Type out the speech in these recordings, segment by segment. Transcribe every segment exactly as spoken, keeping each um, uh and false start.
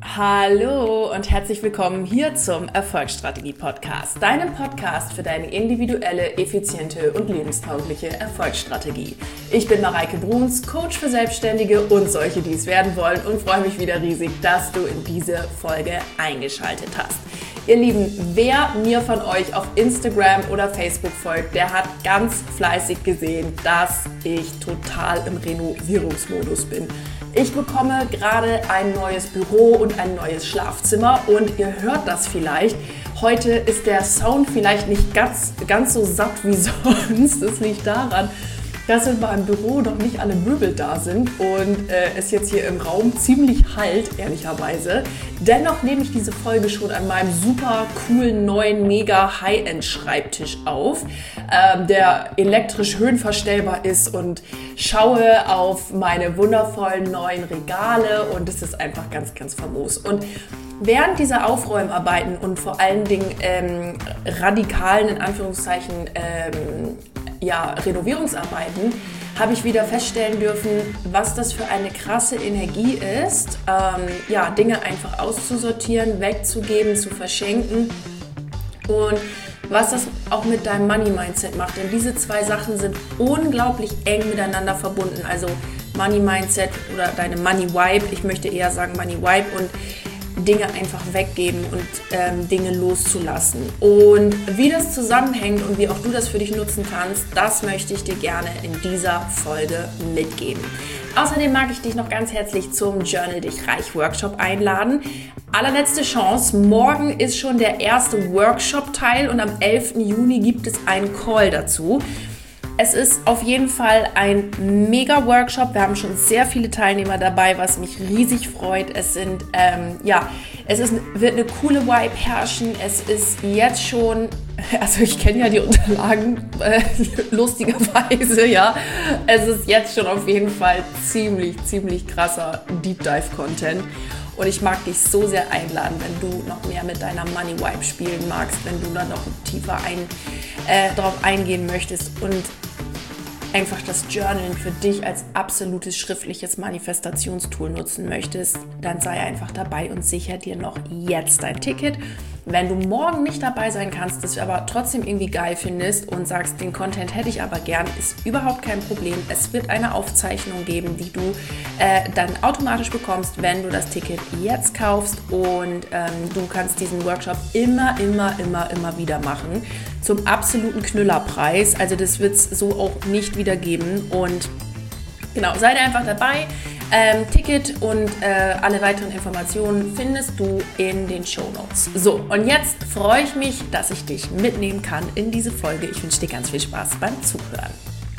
Hallo und herzlich willkommen hier zum Erfolgsstrategie-Podcast, deinem Podcast für deine individuelle, effiziente und lebenstaugliche Erfolgsstrategie. Ich bin Mareike Bruns, Coach für Selbstständige und solche, die es werden wollen, und freue mich wieder riesig, dass du in diese Folge eingeschaltet hast. Ihr Lieben, wer mir von euch auf Instagram oder Facebook folgt, der hat ganz fleißig gesehen, dass ich total im Renovierungsmodus bin. Ich bekomme gerade ein neues Büro und ein neues Schlafzimmer und ihr hört das vielleicht. Heute ist der Sound vielleicht nicht ganz, ganz so satt wie sonst. Das liegt daran, dass in meinem Büro noch nicht alle Möbel da sind und äh, es jetzt hier im Raum ziemlich halt, ehrlicherweise. Dennoch nehme ich diese Folge schon an meinem super coolen, neuen, mega High-End-Schreibtisch auf, ähm, der elektrisch höhenverstellbar ist, und schaue auf meine wundervollen neuen Regale, und es ist einfach ganz, ganz famos. Und während dieser Aufräumarbeiten und vor allen Dingen ähm, radikalen, in Anführungszeichen, ähm, ja, Renovierungsarbeiten, habe ich wieder feststellen dürfen, was das für eine krasse Energie ist, ähm, ja, Dinge einfach auszusortieren, wegzugeben, zu verschenken, und was das auch mit deinem Money-Mindset macht. Denn diese zwei Sachen sind unglaublich eng miteinander verbunden. Also Money-Mindset oder deine Money-Vibe, ich möchte eher sagen Money-Vibe, und Dinge einfach weggeben und ähm, Dinge loszulassen. Und wie das zusammenhängt und wie auch du das für dich nutzen kannst, das möchte ich dir gerne in dieser Folge mitgeben. Außerdem mag ich dich noch ganz herzlich zum Journal Dich Reich Workshop einladen. Allerletzte Chance, morgen ist schon der erste Workshop-Teil und am elften Juni gibt es einen Call dazu. Es ist auf jeden Fall ein Mega-Workshop. Wir haben schon sehr viele Teilnehmer dabei, was mich riesig freut. Es sind, ähm, ja, es ist, wird eine coole Vibe herrschen. Es ist jetzt schon, also ich kenne ja die Unterlagen, äh, lustigerweise, ja. Es ist jetzt schon auf jeden Fall ziemlich, ziemlich krasser Deep-Dive-Content. Und ich mag dich so sehr einladen, wenn du noch mehr mit deiner Money Vibe spielen magst, wenn du da noch tiefer ein, äh, drauf eingehen möchtest und einfach das Journalen für dich als absolutes schriftliches Manifestationstool nutzen möchtest, dann sei einfach dabei und sicher dir noch jetzt dein Ticket. Wenn du morgen nicht dabei sein kannst, das aber trotzdem irgendwie geil findest und sagst, den Content hätte ich aber gern, ist überhaupt kein Problem. Es wird eine Aufzeichnung geben, die du äh, dann automatisch bekommst, wenn du das Ticket jetzt kaufst, und ähm, du kannst diesen Workshop immer, immer, immer, immer wieder machen zum absoluten Knüllerpreis. Also das wird es so auch nicht wieder geben, und genau, sei da einfach dabei. Ähm, Ticket und äh, alle weiteren Informationen findest du in den Shownotes. So, und jetzt freue ich mich, dass ich dich mitnehmen kann in diese Folge. Ich wünsche dir ganz viel Spaß beim Zuhören.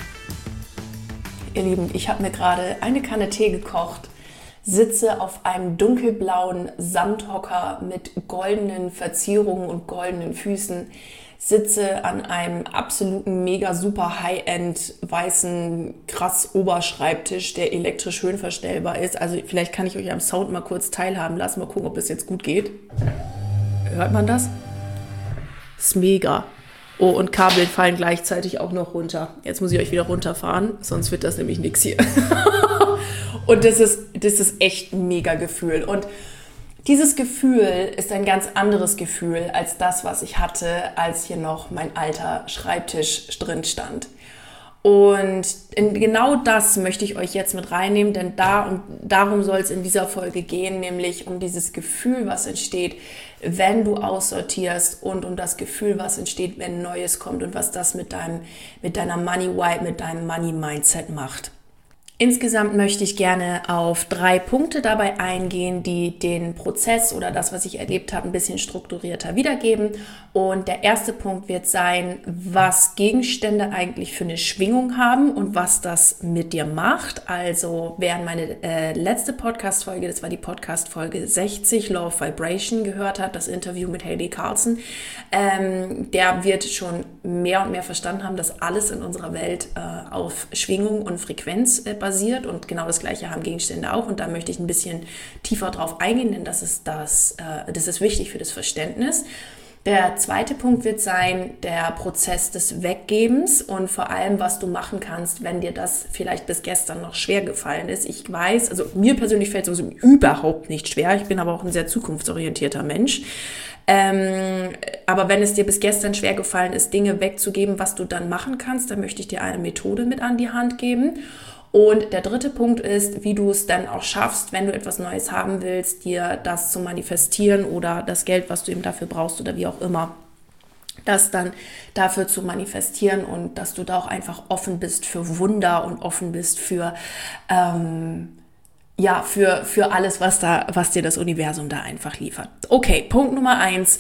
Ihr Lieben, ich habe mir gerade eine Kanne Tee gekocht, sitze auf einem dunkelblauen Samthocker mit goldenen Verzierungen und goldenen Füßen, sitze an einem absoluten mega super High-End weißen krass Oberschreibtisch, der elektrisch höhenverstellbar ist. Also vielleicht kann ich euch am Sound mal kurz teilhaben lassen. Mal gucken, ob das jetzt gut geht. Hört man das? Das ist mega. Oh, und Kabel fallen gleichzeitig auch noch runter. Jetzt muss ich euch wieder runterfahren, sonst wird das nämlich nichts hier. Und das ist, das ist echt ein mega Gefühl. Und dieses Gefühl ist ein ganz anderes Gefühl als das, was ich hatte, als hier noch mein alter Schreibtisch drin stand. Und in genau das möchte ich euch jetzt mit reinnehmen, denn da und darum soll es in dieser Folge gehen, nämlich um dieses Gefühl, was entsteht, wenn du aussortierst, und um das Gefühl, was entsteht, wenn Neues kommt, und was das mit deinem, mit deiner Money Vibe, mit deinem Money Mindset macht. Insgesamt möchte ich gerne auf drei Punkte dabei eingehen, die den Prozess oder das, was ich erlebt habe, ein bisschen strukturierter wiedergeben. Und der erste Punkt wird sein, was Gegenstände eigentlich für eine Schwingung haben und was das mit dir macht. Also wer meine äh, letzte Podcast-Folge, das war die Podcast-Folge sechzig, Law of Vibration, gehört hat, das Interview mit Haley Carlson, ähm, der wird schon mehr und mehr verstanden haben, dass alles in unserer Welt äh, auf Schwingung und Frequenz äh, basiert, und genau das Gleiche haben Gegenstände auch, und da möchte ich ein bisschen tiefer drauf eingehen, denn das ist, das, äh, das ist wichtig für das Verständnis. Der zweite Punkt wird sein, der Prozess des Weggebens und vor allem, was du machen kannst, wenn dir das vielleicht bis gestern noch schwer gefallen ist. Ich weiß, also mir persönlich fällt es sowieso überhaupt nicht schwer. Ich bin aber auch ein sehr zukunftsorientierter Mensch. Ähm, aber wenn es dir bis gestern schwer gefallen ist, Dinge wegzugeben, was du dann machen kannst, dann möchte ich dir eine Methode mit an die Hand geben. Und der dritte Punkt ist, wie du es dann auch schaffst, wenn du etwas Neues haben willst, dir das zu manifestieren oder das Geld, was du eben dafür brauchst oder wie auch immer, das dann dafür zu manifestieren und dass du da auch einfach offen bist für Wunder und offen bist für, ähm, ja, für, für alles, was da, was dir das Universum da einfach liefert. Okay, Punkt Nummer eins.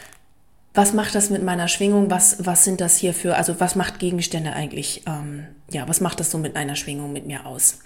Was macht das mit meiner Schwingung? Was, was sind das hier für, also was macht Gegenstände eigentlich, ähm, ja, was macht das so mit meiner Schwingung mit mir aus?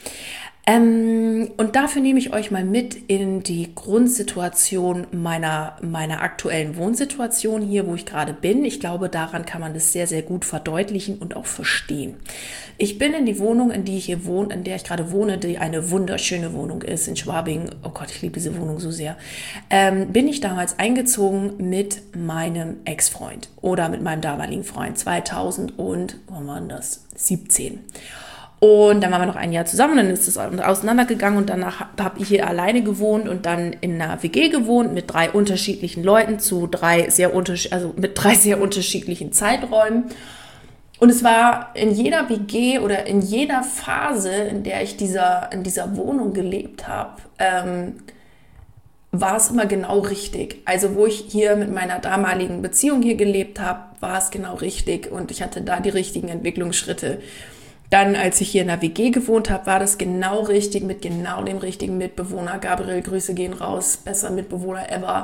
Ähm, und dafür nehme ich euch mal mit in die Grundsituation meiner, meiner aktuellen Wohnsituation hier, wo ich gerade bin. Ich glaube, daran kann man das sehr, sehr gut verdeutlichen und auch verstehen. Ich bin in die Wohnung, in die ich hier wohne, in der ich gerade wohne, die eine wunderschöne Wohnung ist in Schwabing. Oh Gott, ich liebe diese Wohnung so sehr. Ähm, bin ich damals eingezogen mit meinem Ex-Freund oder mit meinem damaligen Freund zweitausend und, wann war das? siebzehn. Und dann waren wir noch ein Jahr zusammen, dann ist es auseinandergegangen und danach habe ich hier alleine gewohnt und dann in einer W G gewohnt mit drei unterschiedlichen Leuten zu drei sehr unterschiedlichen, also mit drei sehr unterschiedlichen Zeiträumen. Und es war in jeder W G oder in jeder Phase, in der ich dieser, in dieser Wohnung gelebt habe, ähm, war es immer genau richtig. Also wo ich hier mit meiner damaligen Beziehung hier gelebt habe, war es genau richtig und ich hatte da die richtigen Entwicklungsschritte. Dann, als ich hier in der W G gewohnt habe, war das genau richtig mit genau dem richtigen Mitbewohner. Gabriel, Grüße gehen raus, besser Mitbewohner ever.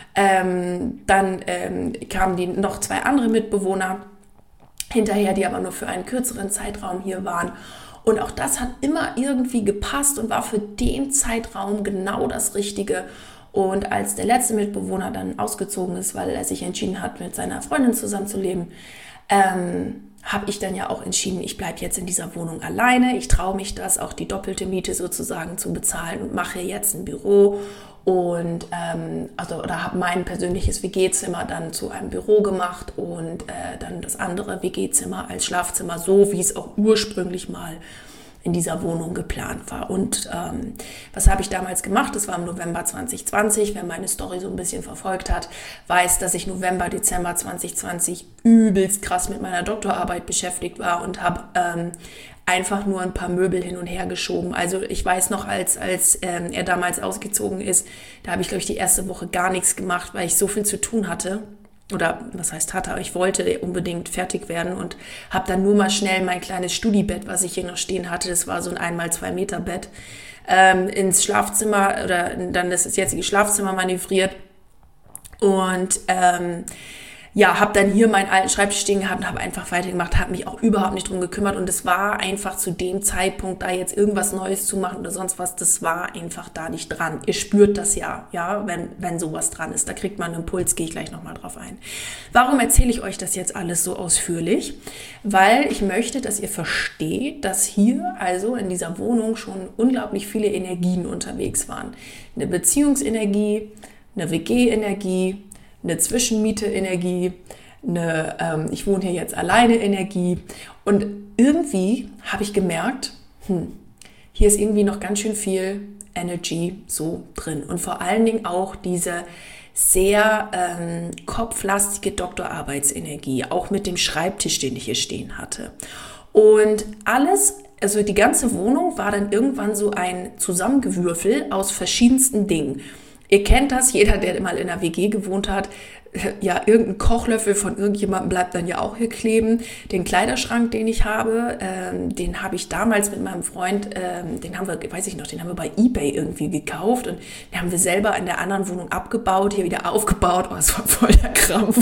Ähm, dann ähm, kamen die noch zwei andere Mitbewohner hinterher, die aber nur für einen kürzeren Zeitraum hier waren. Und auch das hat immer irgendwie gepasst und war für den Zeitraum genau das Richtige. Und als der letzte Mitbewohner dann ausgezogen ist, weil er sich entschieden hat, mit seiner Freundin zusammenzuleben, ähm, habe ich dann ja auch entschieden, ich bleibe jetzt in dieser Wohnung alleine. Ich traue mich das, auch die doppelte Miete sozusagen zu bezahlen und mache jetzt ein Büro und ähm, also oder habe mein persönliches W G-Zimmer dann zu einem Büro gemacht und äh, dann das andere W G-Zimmer als Schlafzimmer, so wie es auch ursprünglich mal in dieser Wohnung geplant war. Und ähm, was habe ich damals gemacht? Das war im November zwanzig zwanzig. Wer meine Story so ein bisschen verfolgt hat, weiß, dass ich November, Dezember zwanzig zwanzig übelst krass mit meiner Doktorarbeit beschäftigt war und habe ähm, einfach nur ein paar Möbel hin und her geschoben. Also ich weiß noch, als, als ähm, er damals ausgezogen ist, da habe ich, glaube ich, die erste Woche gar nichts gemacht, weil ich so viel zu tun hatte. Oder was heißt hatte, aber ich wollte unbedingt fertig werden und habe dann nur mal schnell mein kleines Studibett, was ich hier noch stehen hatte, das war so ein ein mal zwei Meter Bett, ähm, ins Schlafzimmer oder dann das jetzige Schlafzimmer manövriert und ähm, ja, habe dann hier meinen alten Schreibtisch stehen gehabt und habe einfach weitergemacht, habe mich auch überhaupt nicht drum gekümmert und es war einfach zu dem Zeitpunkt, da jetzt irgendwas Neues zu machen oder sonst was, das war einfach da nicht dran. Ihr spürt das ja, ja, wenn, wenn sowas dran ist. Da kriegt man einen Impuls, gehe ich gleich nochmal drauf ein. Warum erzähle ich euch das jetzt alles so ausführlich? Weil ich möchte, dass ihr versteht, dass hier also in dieser Wohnung schon unglaublich viele Energien unterwegs waren. Eine Beziehungsenergie, eine W G-Energie, eine Zwischenmiete-Energie, eine ähm, ich wohne hier jetzt alleine Energie und irgendwie habe ich gemerkt, hm, hier ist irgendwie noch ganz schön viel Energy so drin und vor allen Dingen auch diese sehr ähm, kopflastige Doktorarbeitsenergie, auch mit dem Schreibtisch, den ich hier stehen hatte. Und alles, also die ganze Wohnung war dann irgendwann so ein Zusammengewürfel aus verschiedensten Dingen. Ihr kennt das, jeder, der mal in einer W G gewohnt hat, ja, irgendein Kochlöffel von irgendjemandem bleibt dann ja auch hier kleben. Den Kleiderschrank, den ich habe, ähm, den habe ich damals mit meinem Freund, ähm, den haben wir, weiß ich noch, den haben wir bei eBay irgendwie gekauft und den haben wir selber in der anderen Wohnung abgebaut, hier wieder aufgebaut. Oh, es war voll der Krampf.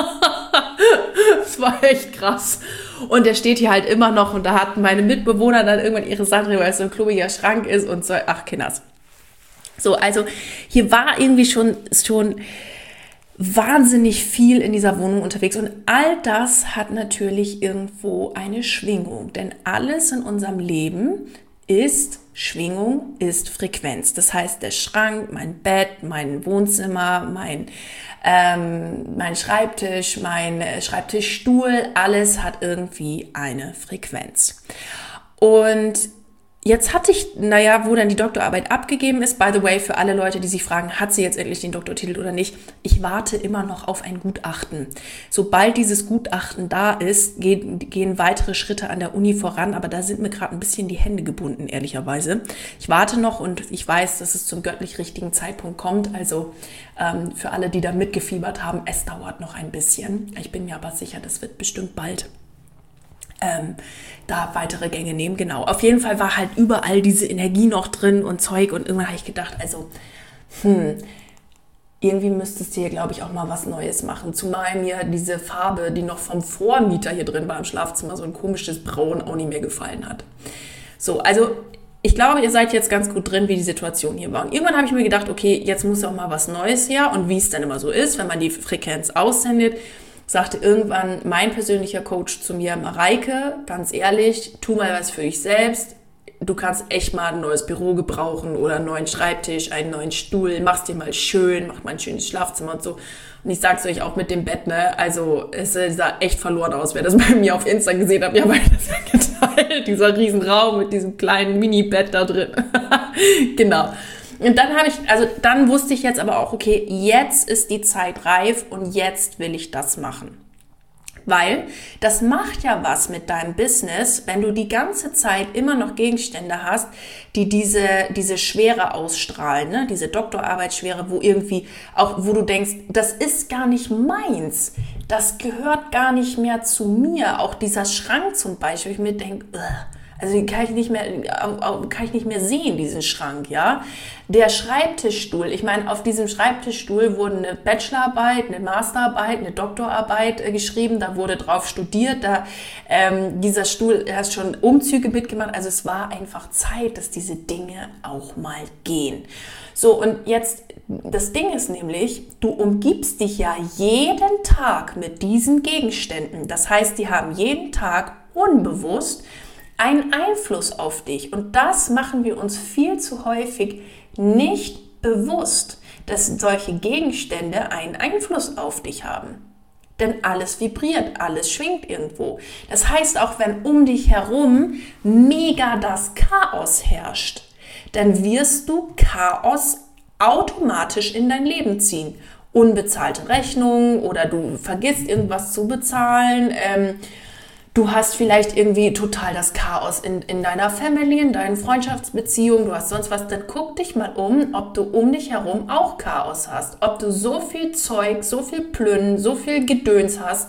Das war echt krass. Und der steht hier halt immer noch und da hatten meine Mitbewohner dann irgendwann ihre Sachen, weil es so ein klobiger Schrank ist und so, ach, Kinders. So, also hier war irgendwie schon, schon wahnsinnig viel in dieser Wohnung unterwegs und all das hat natürlich irgendwo eine Schwingung, denn alles in unserem Leben ist Schwingung, ist Frequenz. Das heißt, der Schrank, mein Bett, mein Wohnzimmer, mein, ähm, mein Schreibtisch, mein Schreibtischstuhl, alles hat irgendwie eine Frequenz. Und jetzt hatte ich, naja, wo dann die Doktorarbeit abgegeben ist, by the way, für alle Leute, die sich fragen, hat sie jetzt endlich den Doktortitel oder nicht, ich warte immer noch auf ein Gutachten. Sobald dieses Gutachten da ist, gehen, gehen weitere Schritte an der Uni voran, aber da sind mir gerade ein bisschen die Hände gebunden, ehrlicherweise. Ich warte noch und ich weiß, dass es zum göttlich richtigen Zeitpunkt kommt, also ähm, für alle, die da mitgefiebert haben, es dauert noch ein bisschen. Ich bin mir aber sicher, das wird bestimmt bald Ähm, da weitere Gänge nehmen, genau. Auf jeden Fall war halt überall diese Energie noch drin und Zeug und irgendwann habe ich gedacht, also, hm, irgendwie müsstest du hier, glaube ich, auch mal was Neues machen. Zumal mir diese Farbe, die noch vom Vormieter hier drin war im Schlafzimmer, so ein komisches Braun auch nicht mehr gefallen hat. So, also ich glaube, ihr seid jetzt ganz gut drin, wie die Situation hier war. Und irgendwann habe ich mir gedacht, okay, jetzt muss auch mal was Neues her und wie es dann immer so ist, wenn man die Frequenz aussendet, sagte irgendwann mein persönlicher Coach zu mir, Mareike, ganz ehrlich, tu mal was für dich selbst. Du kannst echt mal ein neues Büro gebrauchen oder einen neuen Schreibtisch, einen neuen Stuhl. Mach's dir mal schön, mach mal ein schönes Schlafzimmer und so. Und ich sag's euch auch mit dem Bett, ne, also es sah echt verloren aus, wer das bei mir auf Insta gesehen hat. Ja, weil das ja geteilt, dieser riesen Raum mit diesem kleinen Mini-Bett da drin. Genau. Und dann habe ich, also dann wusste ich jetzt aber auch, okay, jetzt ist die Zeit reif und jetzt will ich das machen. Weil das macht ja was mit deinem Business, wenn du die ganze Zeit immer noch Gegenstände hast, die diese, diese Schwere ausstrahlen, ne? Diese Doktorarbeitsschwere, wo irgendwie auch, wo du denkst, das ist gar nicht meins, das gehört gar nicht mehr zu mir. Auch dieser Schrank zum Beispiel, ich mir denke, also den kann ich nicht mehr, kann ich nicht mehr sehen, diesen Schrank, ja. Der Schreibtischstuhl, ich meine, auf diesem Schreibtischstuhl wurde eine Bachelorarbeit, eine Masterarbeit, eine Doktorarbeit äh, geschrieben, da wurde drauf studiert, da ähm, dieser Stuhl hat schon Umzüge mitgemacht, also es war einfach Zeit, dass diese Dinge auch mal gehen. So, und jetzt, das Ding ist nämlich, du umgibst dich ja jeden Tag mit diesen Gegenständen, das heißt, die haben jeden Tag unbewusst einen Einfluss auf dich. Und das machen wir uns viel zu häufig nicht bewusst, dass solche Gegenstände einen Einfluss auf dich haben. Denn alles vibriert, alles schwingt irgendwo. Das heißt, auch wenn um dich herum mega das Chaos herrscht, dann wirst du Chaos automatisch in dein Leben ziehen. Unbezahlte Rechnungen oder du vergisst irgendwas zu bezahlen, ähm, du hast vielleicht irgendwie total das Chaos in, in deiner Family, in deinen Freundschaftsbeziehungen, du hast sonst was, dann guck dich mal um, ob du um dich herum auch Chaos hast. Ob du so viel Zeug, so viel Plünnen, so viel Gedöns hast,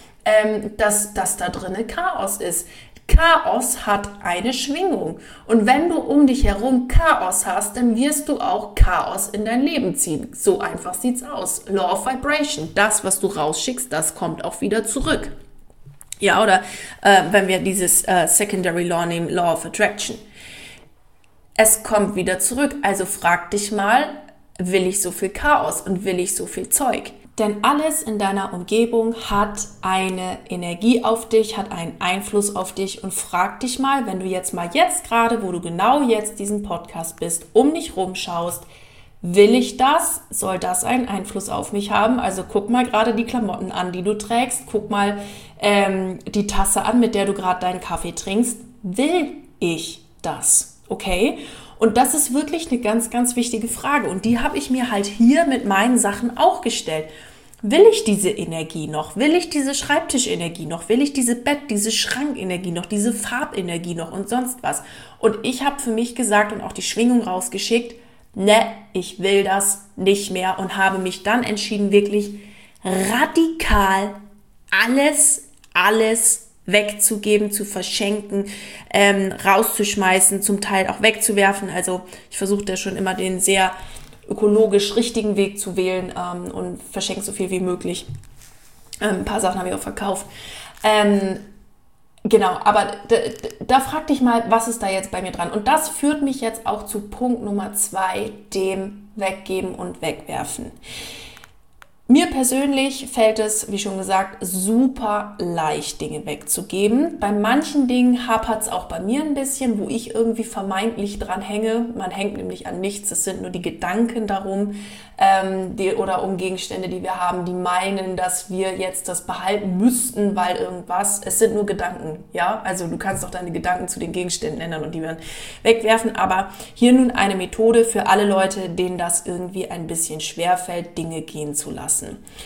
ähm, dass, dass da drinne Chaos ist. Chaos hat eine Schwingung. Und wenn du um dich herum Chaos hast, dann wirst du auch Chaos in dein Leben ziehen. So einfach sieht's aus. Law of Vibration. Das, was du rausschickst, das kommt auch wieder zurück. Ja, oder äh, wenn wir dieses äh, Secondary Law nehmen, Law of Attraction. Es kommt wieder zurück. Also frag dich mal, will ich so viel Chaos und will ich so viel Zeug? Denn alles in deiner Umgebung hat eine Energie auf dich, hat einen Einfluss auf dich und frag dich mal, wenn du jetzt mal jetzt gerade, wo du genau jetzt diesen Podcast bist, um dich rumschaust, will ich das? Soll das einen Einfluss auf mich haben? Also guck mal gerade die Klamotten an, die du trägst. Guck mal ähm, die Tasse an, mit der du gerade deinen Kaffee trinkst. Will ich das? Okay? Und das ist wirklich eine ganz, ganz wichtige Frage. Und die habe ich mir halt hier mit meinen Sachen auch gestellt. Will ich diese Energie noch? Will ich diese Schreibtischenergie noch? Will ich diese Bett-, diese Schrankenergie noch? Diese Farbenergie noch? Und sonst was? Und ich habe für mich gesagt und auch die Schwingung rausgeschickt, ne, ich will das nicht mehr und habe mich dann entschieden, wirklich radikal alles, alles wegzugeben, zu verschenken, ähm, rauszuschmeißen, zum Teil auch wegzuwerfen. Also ich versuche da schon immer den sehr ökologisch richtigen Weg zu wählen ähm, und verschenke so viel wie möglich. Ähm, ein paar Sachen habe ich auch verkauft. Ähm, Genau, aber da, da frag dich mal, was ist da jetzt bei mir dran? Und das führt mich jetzt auch zu Punkt Nummer zwei, dem Weggeben und Wegwerfen. Mir persönlich fällt es, wie schon gesagt, super leicht, Dinge wegzugeben. Bei manchen Dingen hapert es auch bei mir ein bisschen, wo ich irgendwie vermeintlich dran hänge. Man hängt nämlich an nichts, es sind nur die Gedanken darum ähm, die, oder um Gegenstände, die wir haben, die meinen, dass wir jetzt das behalten müssten, weil irgendwas. Es sind nur Gedanken, ja. Also du kannst auch deine Gedanken zu den Gegenständen ändern und die werden wegwerfen. Aber hier nun eine Methode für alle Leute, denen das irgendwie ein bisschen schwerfällt, Dinge gehen zu lassen.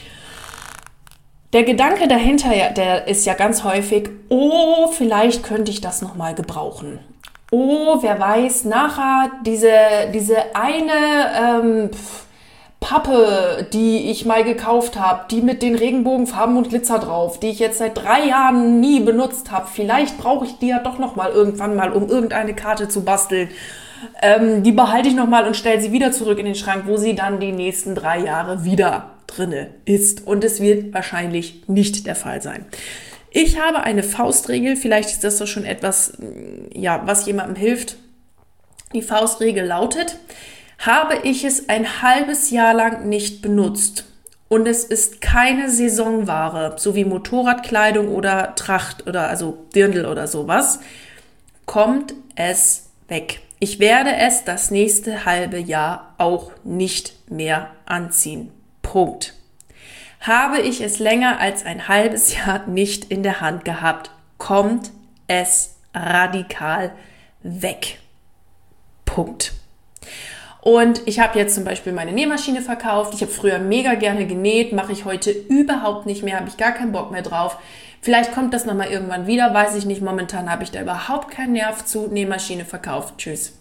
Der Gedanke dahinter, der ist ja ganz häufig, oh, vielleicht könnte ich das nochmal gebrauchen. Oh, wer weiß, nachher diese, diese eine ähm, Pappe, die ich mal gekauft habe, die mit den Regenbogenfarben und Glitzer drauf, die ich jetzt seit drei Jahren nie benutzt habe, vielleicht brauche ich die ja doch nochmal irgendwann mal, um irgendeine Karte zu basteln. Ähm, die behalte ich nochmal und stelle sie wieder zurück in den Schrank, wo sie dann die nächsten drei Jahre wieder drinne ist. Und es wird wahrscheinlich nicht der Fall sein. Ich habe eine Faustregel, vielleicht ist das doch schon etwas, ja, was jemandem hilft. Die Faustregel lautet, habe ich es ein halbes Jahr lang nicht benutzt und es ist keine Saisonware, so wie Motorradkleidung oder Tracht oder also Dirndl oder sowas, kommt es weg. Ich werde es das nächste halbe Jahr auch nicht mehr anziehen. Punkt. Habe ich es länger als ein halbes Jahr nicht in der Hand gehabt, kommt es radikal weg. Punkt. Und ich habe jetzt zum Beispiel meine Nähmaschine verkauft. Ich habe früher mega gerne genäht, mache ich heute überhaupt nicht mehr, habe ich gar keinen Bock mehr drauf. Vielleicht kommt das nochmal irgendwann wieder, weiß ich nicht. Momentan habe ich da überhaupt keinen Nerv zu. Nähmaschine verkauft. Tschüss.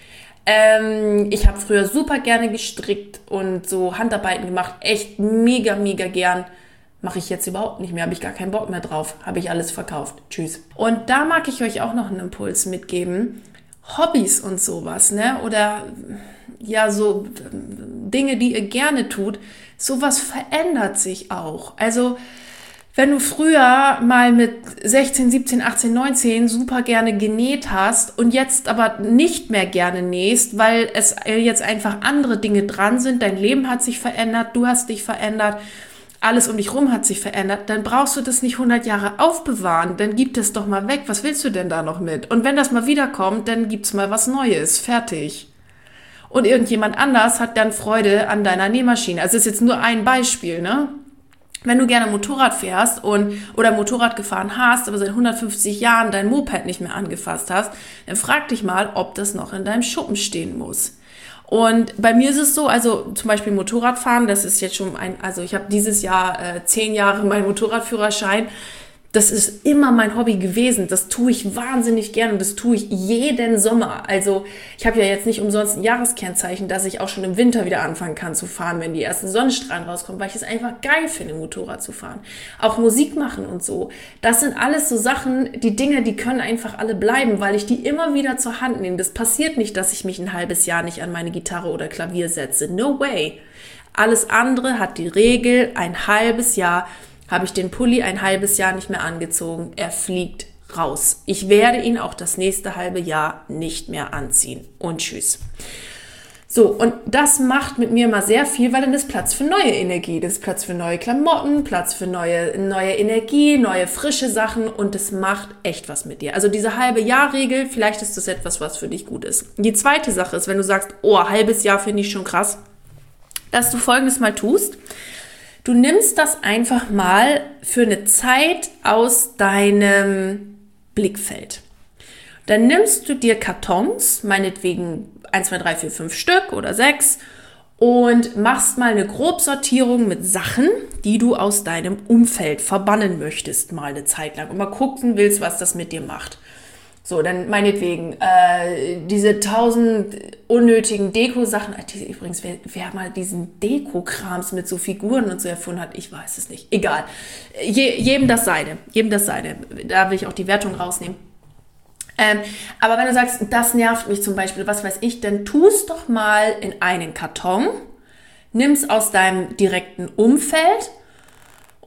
Ähm, ich habe früher super gerne gestrickt und so Handarbeiten gemacht. Echt mega, mega gern. Mache ich jetzt überhaupt nicht mehr. Habe ich gar keinen Bock mehr drauf. Habe ich alles verkauft. Tschüss. Und da mag ich euch auch noch einen Impuls mitgeben. Hobbys und sowas, ne? Oder ja, so Dinge, die ihr gerne tut. Sowas verändert sich auch. Also wenn du früher mal mit sechzehn, siebzehn, achtzehn, neunzehn super gerne genäht hast und jetzt aber nicht mehr gerne nähst, weil es jetzt einfach andere Dinge dran sind, dein Leben hat sich verändert, du hast dich verändert, alles um dich rum hat sich verändert, dann brauchst du das nicht hundert Jahre aufbewahren, dann gib das doch mal weg, was willst du denn da noch mit? Und wenn das mal wiederkommt, dann gibt's mal was Neues, fertig. Und irgendjemand anders hat dann Freude an deiner Nähmaschine. Also das ist jetzt nur ein Beispiel, ne? Wenn du gerne Motorrad fährst und oder Motorrad gefahren hast, aber seit hundertfünfzig Jahren dein Moped nicht mehr angefasst hast, dann frag dich mal, ob das noch in deinem Schuppen stehen muss. Und bei mir ist es so, also zum Beispiel Motorradfahren, das ist jetzt schon ein, also ich habe dieses Jahr äh, zehn Jahre meinen Motorradführerschein. Das ist immer mein Hobby gewesen. Das tue ich wahnsinnig gern und das tue ich jeden Sommer. Also ich habe ja jetzt nicht umsonst ein Jahreskennzeichen, dass ich auch schon im Winter wieder anfangen kann zu fahren, wenn die ersten Sonnenstrahlen rauskommen, weil ich es einfach geil finde, Motorrad zu fahren. Auch Musik machen und so. Das sind alles so Sachen, die Dinge, die können einfach alle bleiben, weil ich die immer wieder zur Hand nehme. Das passiert nicht, dass ich mich ein halbes Jahr nicht an meine Gitarre oder Klavier setze. No way. Alles andere hat die Regel, ein halbes Jahr habe ich den Pulli ein halbes Jahr nicht mehr angezogen. Er fliegt raus. Ich werde ihn auch das nächste halbe Jahr nicht mehr anziehen. Und tschüss. So, und das macht mit mir mal sehr viel, weil dann ist Platz für neue Energie. Das ist Platz für neue Klamotten, Platz für neue, neue Energie, neue frische Sachen und das macht echt was mit dir. Also diese halbe Jahr-Regel, vielleicht ist das etwas, was für dich gut ist. Die zweite Sache ist, wenn du sagst, oh, halbes Jahr finde ich schon krass, dass du Folgendes mal tust. Du nimmst das einfach mal für eine Zeit aus deinem Blickfeld. Dann nimmst du dir Kartons, meinetwegen eins, zwei, drei, vier, fünf Stück oder sechs und machst mal eine Grobsortierung mit Sachen, die du aus deinem Umfeld verbannen möchtest, mal eine Zeit lang und mal gucken willst, was das mit dir macht. So, dann meinetwegen äh, diese tausend unnötigen Deko-Sachen. Übrigens, wer, wer mal diesen Deko-Krams mit so Figuren und so erfunden hat, ich weiß es nicht. Egal. Je, jedem das seine. Jedem das seine. Da will ich auch die Wertung rausnehmen. Ähm, aber wenn du sagst, das nervt mich zum Beispiel, was weiß ich, dann tu's doch mal in einen Karton, nimm's aus deinem direkten Umfeld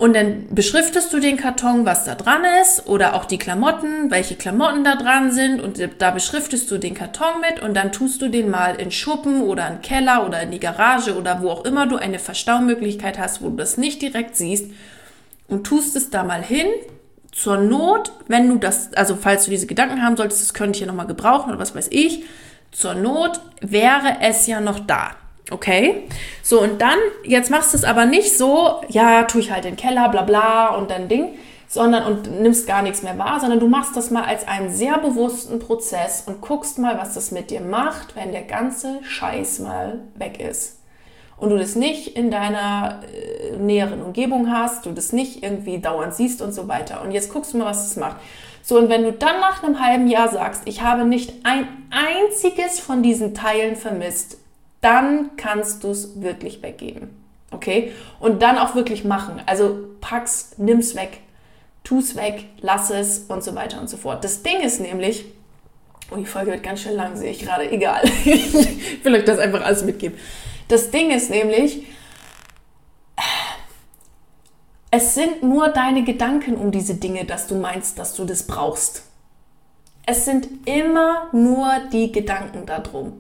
Und dann beschriftest du den Karton, was da dran ist, oder auch die Klamotten, welche Klamotten da dran sind, und da beschriftest du den Karton mit und dann tust du den mal in Schuppen oder in den Keller oder in die Garage oder wo auch immer du eine Verstaumöglichkeit hast, wo du das nicht direkt siehst, und tust es da mal hin. Zur Not, wenn du das, also falls du diese Gedanken haben solltest, das könnte ich ja nochmal gebrauchen oder was weiß ich, zur Not wäre es ja noch da. Okay, so, und dann, jetzt machst du es aber nicht so, ja, tue ich halt in den Keller, bla bla und dann Ding, sondern und nimmst gar nichts mehr wahr, sondern du machst das mal als einen sehr bewussten Prozess und guckst mal, was das mit dir macht, wenn der ganze Scheiß mal weg ist. Und du das nicht in deiner äh, näheren Umgebung hast, du das nicht irgendwie dauernd siehst und so weiter. Und jetzt guckst du mal, was das macht. So, und wenn du dann nach einem halben Jahr sagst, ich habe nicht ein einziges von diesen Teilen vermisst, dann kannst du es wirklich weggeben, okay? Und dann auch wirklich machen. Also pack's, nimm's weg, tu's weg, lass es und so weiter und so fort. Das Ding ist nämlich, oh, die Folge wird ganz schön lang, sehe ich gerade, egal. Ich will euch das einfach alles mitgeben. Das Ding ist nämlich, es sind nur deine Gedanken um diese Dinge, dass du meinst, dass du das brauchst. Es sind immer nur die Gedanken darum.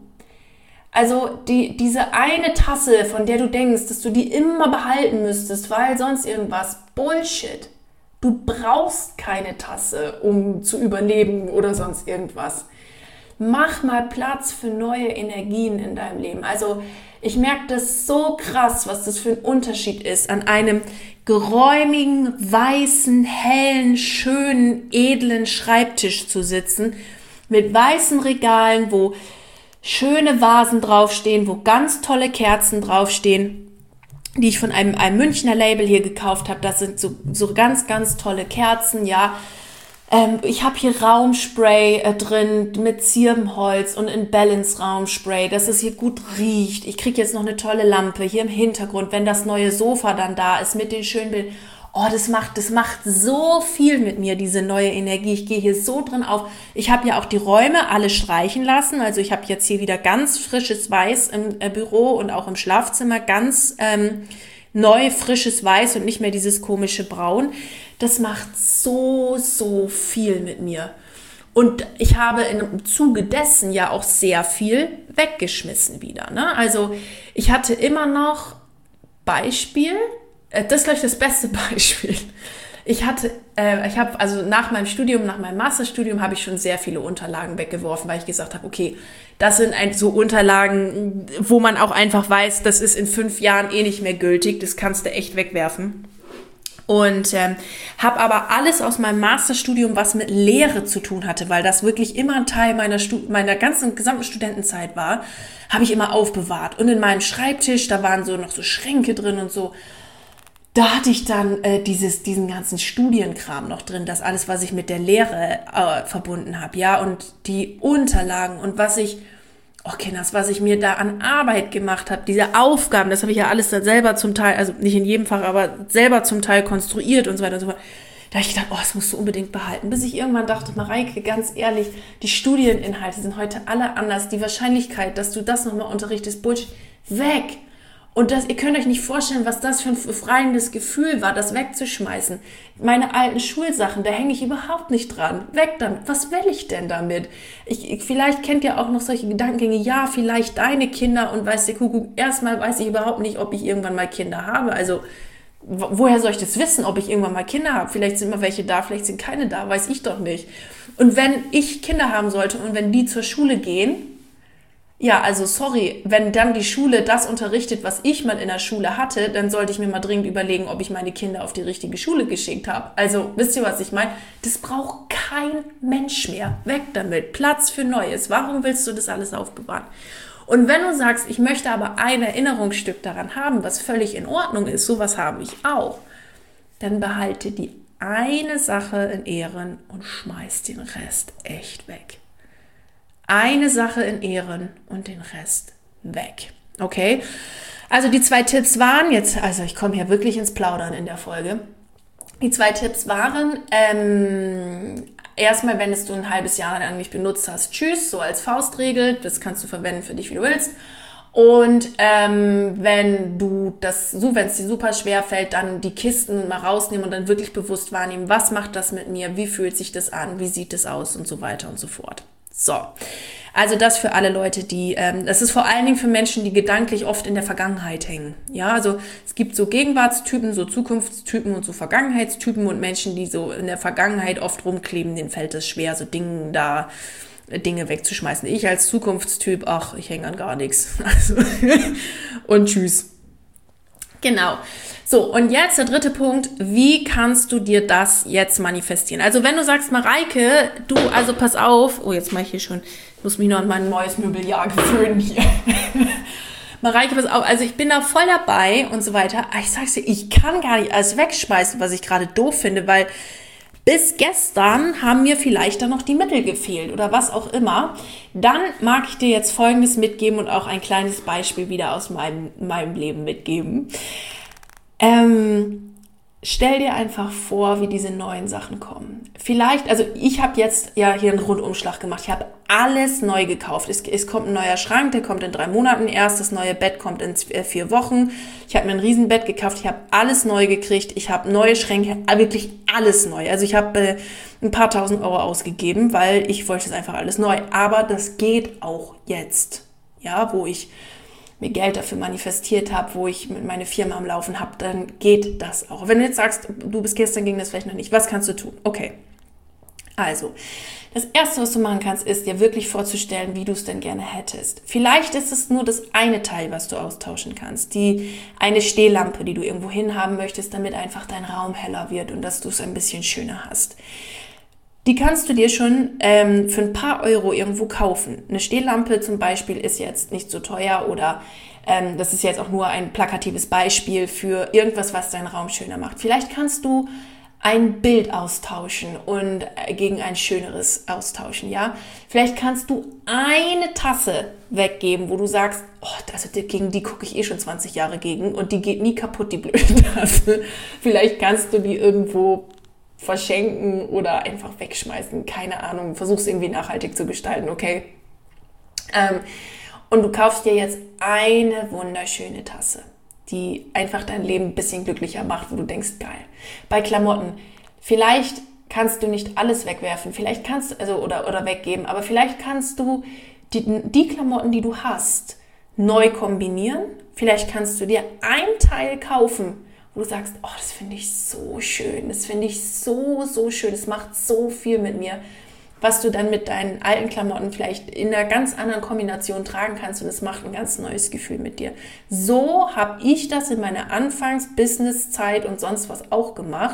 Also die, diese eine Tasse, von der du denkst, dass du die immer behalten müsstest, weil sonst irgendwas, Bullshit. Du brauchst keine Tasse, um zu überleben oder sonst irgendwas. Mach mal Platz für neue Energien in deinem Leben. Also ich merke das so krass, was das für ein Unterschied ist, an einem geräumigen, weißen, hellen, schönen, edlen Schreibtisch zu sitzen, mit weißen Regalen, wo schöne Vasen draufstehen, wo ganz tolle Kerzen draufstehen, die ich von einem, einem Münchner Label hier gekauft habe. Das sind so, so ganz, ganz tolle Kerzen, ja. Ähm, ich habe hier Raumspray äh, drin mit Zirbenholz und in Balance Raumspray, dass es hier gut riecht. Ich kriege jetzt noch eine tolle Lampe hier im Hintergrund, wenn das neue Sofa dann da ist mit den schönen Bildern. Oh, das macht, das macht so viel mit mir, diese neue Energie. Ich gehe hier so drin auf. Ich habe ja auch die Räume alle streichen lassen. Also ich habe jetzt hier wieder ganz frisches Weiß im äh, Büro und auch im Schlafzimmer. Ganz ähm, neu, frisches Weiß und nicht mehr dieses komische Braun. Das macht so, so viel mit mir. Und ich habe im Zuge dessen ja auch sehr viel weggeschmissen wieder, ne? Also ich hatte immer noch Beispiel, das ist, glaube ich, das beste Beispiel. Ich hatte, äh, ich habe, also nach meinem Studium, nach meinem Masterstudium habe ich schon sehr viele Unterlagen weggeworfen, weil ich gesagt habe, okay, das sind ein, so Unterlagen, wo man auch einfach weiß, das ist in fünf Jahren eh nicht mehr gültig, das kannst du echt wegwerfen. Und ähm, habe aber alles aus meinem Masterstudium, was mit Lehre zu tun hatte, weil das wirklich immer ein Teil meiner, Stu- meiner ganzen gesamten Studentenzeit war, habe ich immer aufbewahrt. Und in meinem Schreibtisch, da waren so noch so Schränke drin und so. Da hatte ich dann äh, dieses, diesen ganzen Studienkram noch drin, das alles, was ich mit der Lehre äh, verbunden habe, ja, und die Unterlagen und was ich, oh Kinders, was ich mir da an Arbeit gemacht habe, diese Aufgaben, das habe ich ja alles dann selber zum Teil, also nicht in jedem Fach, aber selber zum Teil konstruiert und so weiter und so fort. Da habe ich gedacht, oh, das musst du unbedingt behalten. Bis ich irgendwann dachte, Mareike, ganz ehrlich, die Studieninhalte sind heute alle anders. Die Wahrscheinlichkeit, dass du das nochmal unterrichtest, Bullshit, weg. Und das, ihr könnt euch nicht vorstellen, was das für ein befreiendes Gefühl war, das wegzuschmeißen. Meine alten Schulsachen, da hänge ich überhaupt nicht dran. Weg damit. Was will ich denn damit? Ich, ich, vielleicht kennt ihr auch noch solche Gedankengänge. Ja, vielleicht deine Kinder und weiß der Kuckuck. Erstmal weiß ich überhaupt nicht, ob ich irgendwann mal Kinder habe. Also, woher soll ich das wissen, ob ich irgendwann mal Kinder habe? Vielleicht sind mal welche da, vielleicht sind keine da, weiß ich doch nicht. Und wenn ich Kinder haben sollte und wenn die zur Schule gehen, ja, also sorry, wenn dann die Schule das unterrichtet, was ich mal in der Schule hatte, dann sollte ich mir mal dringend überlegen, ob ich meine Kinder auf die richtige Schule geschickt habe. Also, wisst ihr, was ich meine? Das braucht kein Mensch mehr. Weg damit. Platz für Neues. Warum willst du das alles aufbewahren? Und wenn du sagst, ich möchte aber ein Erinnerungsstück daran haben, was völlig in Ordnung ist, sowas habe ich auch, dann behalte die eine Sache in Ehren und schmeiß den Rest echt weg. Eine Sache in Ehren und den Rest weg. Okay? Also die zwei Tipps waren jetzt, also ich komme hier wirklich ins Plaudern in der Folge. Die zwei Tipps waren, ähm, erstmal, wenn es du ein halbes Jahr lang nicht benutzt hast, tschüss, so als Faustregel. Das kannst du verwenden für dich, wie du willst. Und ähm, wenn du das, so, wenn es dir super schwer fällt, dann die Kisten mal rausnehmen und dann wirklich bewusst wahrnehmen, was macht das mit mir, wie fühlt sich das an, wie sieht es aus und so weiter und so fort. So, also das für alle Leute, die, ähm, das ist vor allen Dingen für Menschen, die gedanklich oft in der Vergangenheit hängen. Ja, also es gibt so Gegenwartstypen, so Zukunftstypen und so Vergangenheitstypen und Menschen, die so in der Vergangenheit oft rumkleben, denen fällt es schwer, so Dinge da, Dinge wegzuschmeißen. Ich als Zukunftstyp, ach, ich hänge an gar nichts. Also, und tschüss. Genau. So, und jetzt der dritte Punkt, wie kannst du dir das jetzt manifestieren? Also wenn du sagst, Mareike, du, also pass auf, oh, jetzt mache ich hier schon, ich muss mich noch an mein neues Möbeljahr gewöhnen hier. Mareike, pass auf, also ich bin da voll dabei und so weiter. Aber ich sag's dir, ich kann gar nicht alles wegschmeißen, was ich gerade doof finde, weil bis gestern haben mir vielleicht dann noch die Mittel gefehlt oder was auch immer. Dann mag ich dir jetzt Folgendes mitgeben und auch ein kleines Beispiel wieder aus meinem, meinem Leben mitgeben. Ähm, stell dir einfach vor, wie diese neuen Sachen kommen. Vielleicht, also ich habe jetzt ja hier einen Rundumschlag gemacht. Ich habe alles neu gekauft. Es, es kommt ein neuer Schrank, der kommt in drei Monaten erst. Das neue Bett kommt in vier Wochen. Ich habe mir ein Riesenbett gekauft. Ich habe alles neu gekriegt. Ich habe neue Schränke, wirklich alles neu. Also ich habe äh, ein paar tausend Euro ausgegeben, weil ich wollte es einfach alles neu. Aber das geht auch jetzt, ja, wo ich mir Geld dafür manifestiert habe, wo ich mit meine Firma am Laufen habe, dann geht das auch. Wenn du jetzt sagst, du bis gestern ging das vielleicht noch nicht, was kannst du tun? Okay, also das Erste, was du machen kannst, ist dir wirklich vorzustellen, wie du es denn gerne hättest. Vielleicht ist es nur das eine Teil, was du austauschen kannst, die eine Stehlampe, die du irgendwo hinhaben möchtest, damit einfach dein Raum heller wird und dass du es ein bisschen schöner hast. Die kannst du dir schon ähm, für ein paar Euro irgendwo kaufen. Eine Stehlampe zum Beispiel ist jetzt nicht so teuer oder ähm, das ist jetzt auch nur ein plakatives Beispiel für irgendwas, was deinen Raum schöner macht. Vielleicht kannst du ein Bild austauschen und äh, gegen ein schöneres austauschen, ja. Vielleicht kannst du eine Tasse weggeben, wo du sagst, oh, also gegen die gucke ich eh schon zwanzig Jahre gegen und die geht nie kaputt, die blöde Tasse. Vielleicht kannst du die irgendwo verschenken oder einfach wegschmeißen, keine Ahnung, versuch's irgendwie nachhaltig zu gestalten, okay? Ähm, und du kaufst dir jetzt eine wunderschöne Tasse, die einfach dein Leben ein bisschen glücklicher macht, wo du denkst, geil. Bei Klamotten, vielleicht kannst du nicht alles wegwerfen, vielleicht kannst du, also, oder, oder weggeben, aber vielleicht kannst du die, die Klamotten, die du hast, neu kombinieren. Vielleicht kannst du dir ein Teil kaufen, wo du sagst, oh, das finde ich so schön, das finde ich so, so schön, es macht so viel mit mir, was du dann mit deinen alten Klamotten vielleicht in einer ganz anderen Kombination tragen kannst und es macht ein ganz neues Gefühl mit dir. So habe ich das in meiner Anfangs-Business-Zeit und sonst was auch gemacht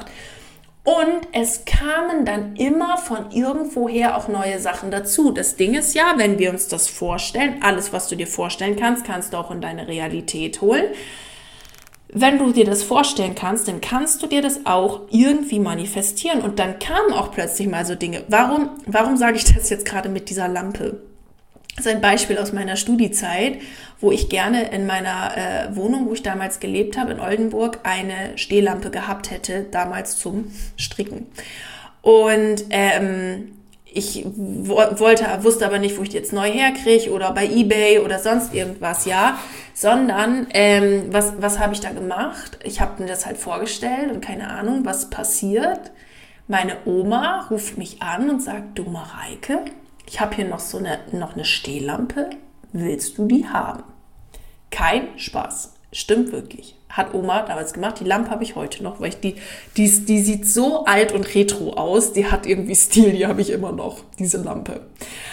und es kamen dann immer von irgendwoher auch neue Sachen dazu. Das Ding ist ja, wenn wir uns das vorstellen, alles, was du dir vorstellen kannst, kannst du auch in deine Realität holen. Wenn du dir das vorstellen kannst, dann kannst du dir das auch irgendwie manifestieren. Und dann kamen auch plötzlich mal so Dinge. Warum, warum sage ich das jetzt gerade mit dieser Lampe? Das ist ein Beispiel aus meiner Studiezeit, wo ich gerne in meiner äh, Wohnung, wo ich damals gelebt habe, in Oldenburg, eine Stehlampe gehabt hätte, damals zum Stricken. Und ähm, ich wo- wollte, wusste aber nicht, wo ich die jetzt neu herkriege oder bei eBay oder sonst irgendwas, ja. Sondern, ähm, was, was habe ich da gemacht? Ich habe mir das halt vorgestellt und keine Ahnung, was passiert. Meine Oma ruft mich an und sagt, du Mareike, ich habe hier noch so eine, noch eine Stehlampe, willst du die haben? Kein Spaß, stimmt wirklich. Hat Oma damals gemacht, die Lampe habe ich heute noch, weil ich die, die, die sieht so alt und retro aus, die hat irgendwie Stil, die habe ich immer noch, diese Lampe.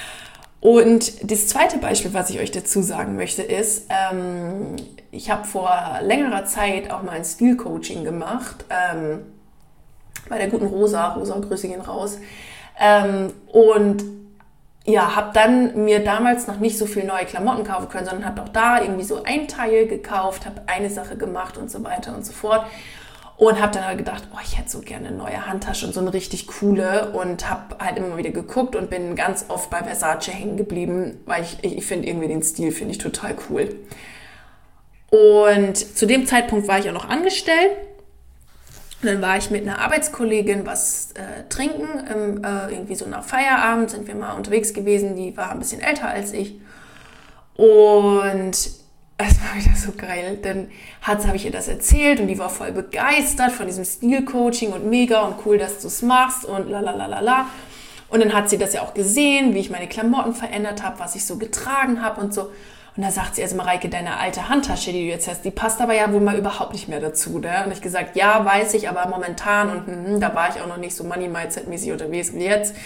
Und das zweite Beispiel, was ich euch dazu sagen möchte, ist, ähm, ich habe vor längerer Zeit auch mal ein Stil-Coaching gemacht, ähm, bei der guten Rosa, Rosa, Grüße gehen raus, ähm, und ja, habe dann mir damals noch nicht so viel neue Klamotten kaufen können, sondern habe auch da irgendwie so ein Teil gekauft, habe eine Sache gemacht und so weiter und so fort. Und habe dann halt gedacht, oh, ich hätte so gerne eine neue Handtasche und so eine richtig coole und habe halt immer wieder geguckt und bin ganz oft bei Versace hängen geblieben, weil ich, ich, ich finde irgendwie den Stil, finde ich total cool. Und zu dem Zeitpunkt war ich auch noch angestellt. Und dann war ich mit einer Arbeitskollegin was äh, trinken, ähm, äh, irgendwie so nach Feierabend sind wir mal unterwegs gewesen, die war ein bisschen älter als ich. Und so geil. Dann habe ich ihr das erzählt und die war voll begeistert von diesem Stilcoaching und mega und cool, dass du es machst und la la la la la. Und dann hat sie das ja auch gesehen, wie ich meine Klamotten verändert habe, was ich so getragen habe und so. Und da sagt sie, also Mareike, deine alte Handtasche, die du jetzt hast, die passt aber ja wohl mal überhaupt nicht mehr dazu. Ne? Und ich gesagt, ja, weiß ich, aber momentan und hm, da war ich auch noch nicht so Money-Mindset-mäßig unterwegs wie jetzt.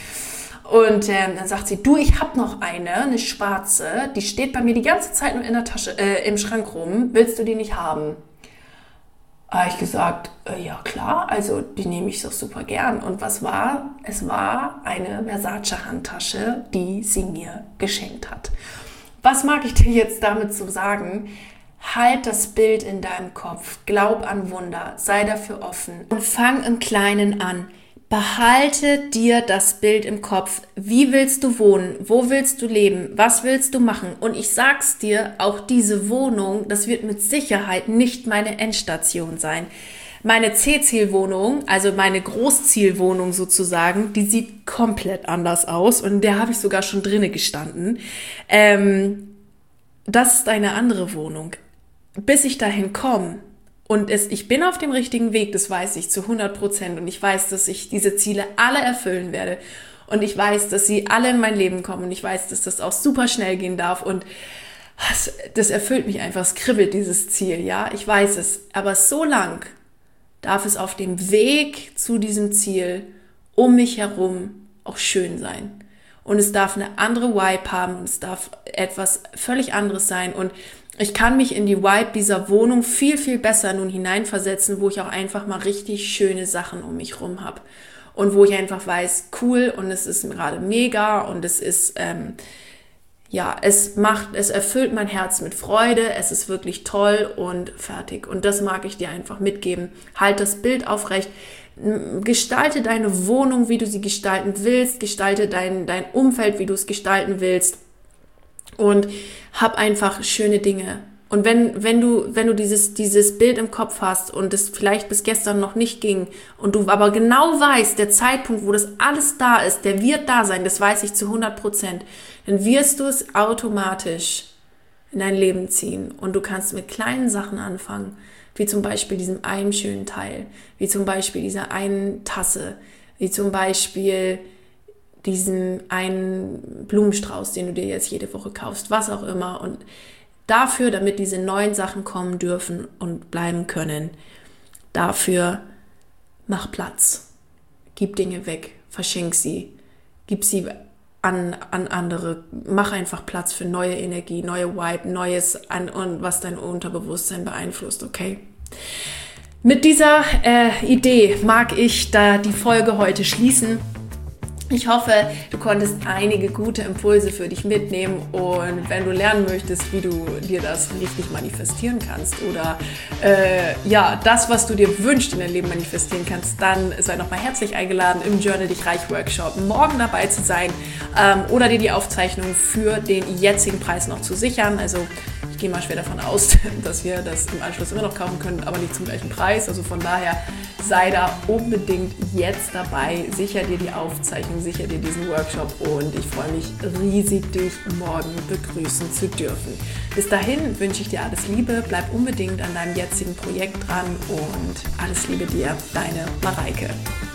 Und ähm, dann sagt sie, du, ich habe noch eine, eine schwarze, die steht bei mir die ganze Zeit nur in der Tasche, äh, im Schrank rum. Willst du die nicht haben? Habe ich gesagt, äh, ja klar, also die nehme ich doch super gern. Und was war? Es war eine Versace-Handtasche, die sie mir geschenkt hat. Was mag ich dir jetzt damit so sagen? Halt das Bild in deinem Kopf, glaub an Wunder, sei dafür offen und fang im Kleinen an. Behalte dir das Bild im Kopf. Wie willst du wohnen? Wo willst du leben? Was willst du machen? Und ich sag's dir, auch diese Wohnung, das wird mit Sicherheit nicht meine Endstation sein. Meine C-Zielwohnung, also meine Großzielwohnung sozusagen, die sieht komplett anders aus und in der habe ich sogar schon drinnen gestanden. Ähm, das ist eine andere Wohnung. Bis ich dahin komme und es, ich bin auf dem richtigen Weg, das weiß ich zu hundert Prozent und ich weiß, dass ich diese Ziele alle erfüllen werde und ich weiß, dass sie alle in mein Leben kommen und ich weiß, dass das auch super schnell gehen darf und das, das erfüllt mich einfach, es kribbelt dieses Ziel, ja, ich weiß es, aber so lang darf es auf dem Weg zu diesem Ziel um mich herum auch schön sein. Und es darf eine andere Vibe haben und es darf etwas völlig anderes sein. Und ich kann mich in die Vibe dieser Wohnung viel, viel besser nun hineinversetzen, wo ich auch einfach mal richtig schöne Sachen um mich rum habe. Und wo ich einfach weiß, cool und es ist gerade mega und es ist... Ähm, Ja, es macht, es erfüllt mein Herz mit Freude, es ist wirklich toll und fertig. Und das mag ich dir einfach mitgeben. Halt das Bild aufrecht, gestalte deine Wohnung, wie du sie gestalten willst, gestalte dein, dein Umfeld, wie du es gestalten willst und hab einfach schöne Dinge. Und wenn, wenn du, wenn du dieses, dieses Bild im Kopf hast und es vielleicht bis gestern noch nicht ging und du aber genau weißt, der Zeitpunkt, wo das alles da ist, der wird da sein, das weiß ich zu hundert Prozent, dann wirst du es automatisch in dein Leben ziehen und du kannst mit kleinen Sachen anfangen, wie zum Beispiel diesem einen schönen Teil, wie zum Beispiel dieser einen Tasse, wie zum Beispiel diesen einen Blumenstrauß, den du dir jetzt jede Woche kaufst, was auch immer. Und dafür, damit diese neuen Sachen kommen dürfen und bleiben können, dafür mach Platz. Gib Dinge weg, verschenk sie, gib sie an, an andere, mach einfach Platz für neue Energie, neue Vibe, Neues, an, und was dein Unterbewusstsein beeinflusst, okay? Mit dieser äh, Idee mag ich da die Folge heute schließen. Ich hoffe, du konntest einige gute Impulse für dich mitnehmen und wenn du lernen möchtest, wie du dir das richtig manifestieren kannst oder äh, ja, das, was du dir wünschst, in dein Leben manifestieren kannst, dann sei nochmal herzlich eingeladen, im Journal dich reich Workshop morgen dabei zu sein ähm, oder dir die Aufzeichnung für den jetzigen Preis noch zu sichern. Also ich gehe mal schwer davon aus, dass wir das im Anschluss immer noch kaufen können, aber nicht zum gleichen Preis. Also von daher sei da unbedingt jetzt dabei, sicher dir die Aufzeichnung, sicher dir diesen Workshop und ich freue mich riesig, dich morgen begrüßen zu dürfen. Bis dahin wünsche ich dir alles Liebe, bleib unbedingt an deinem jetzigen Projekt dran und alles Liebe dir, deine Mareike.